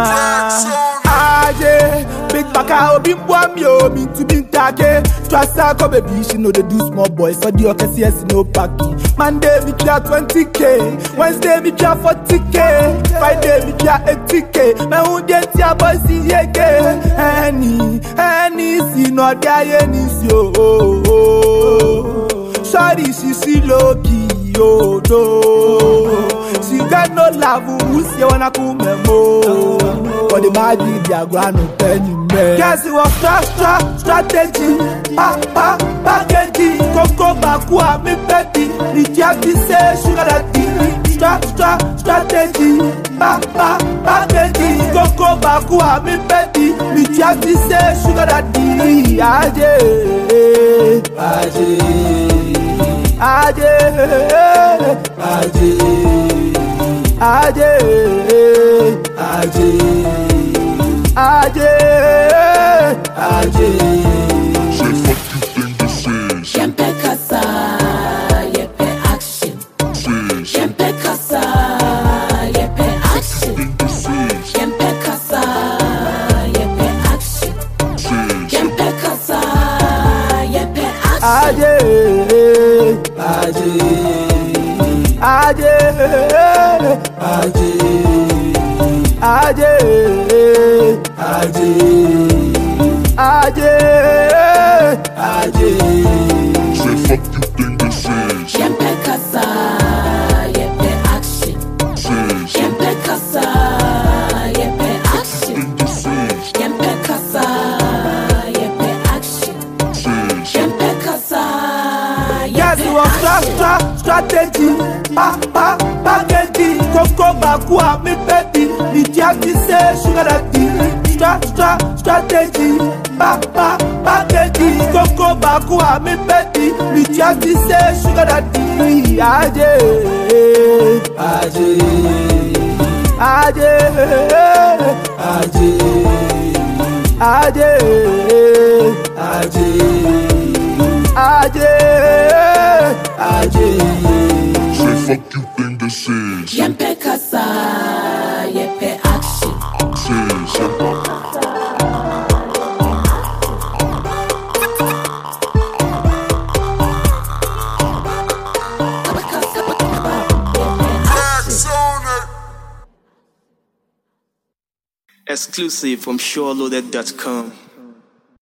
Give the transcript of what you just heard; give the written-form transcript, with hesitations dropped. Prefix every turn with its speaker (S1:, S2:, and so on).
S1: Aje, big baka obi mbwa mi o mi to be take. Trasa go baby, she know they do small boys. So the okay yes no packing. Monday me clear 20k, Wednesday me clear 40k, Friday me clear 80k. Me who get your boy see again. Any see no die any see oh. Sorry she see low key oh do. She got no love, who say wanna come more? For the magic, they are going to tell you, man. Guess it was strategy, packaging. Coco Bakua, me petty. The Jackie say, sugar daddy. Strategy, packaging. Coco Bakua, me petty. The Jackie say, sugar daddy.
S2: Say fuck you think this is.
S3: Yempe kasa, yepe action. Yempe kasa, yepe action.
S2: Think this is.
S3: Yempe kasa, yepe action. Yempe kasa, yepe
S2: Say fuck you think this is.
S3: Yempe kasa, yepe action. Yempe kasa, yepe action.
S2: Think this is.
S3: Yempe kasa, yepe action. Yempe kasa,
S1: Yes, it was strategy, packaging. Coco Bakua, me baby. The Jackie say, sugar daddy. Strategy, packaging. Coco Bakua, me baby. The Jackie say, sugar daddy.
S2: Say fuck you think this is.
S3: Yempe kasa, yepe action.
S4: Exclusive from SureLoaded.com.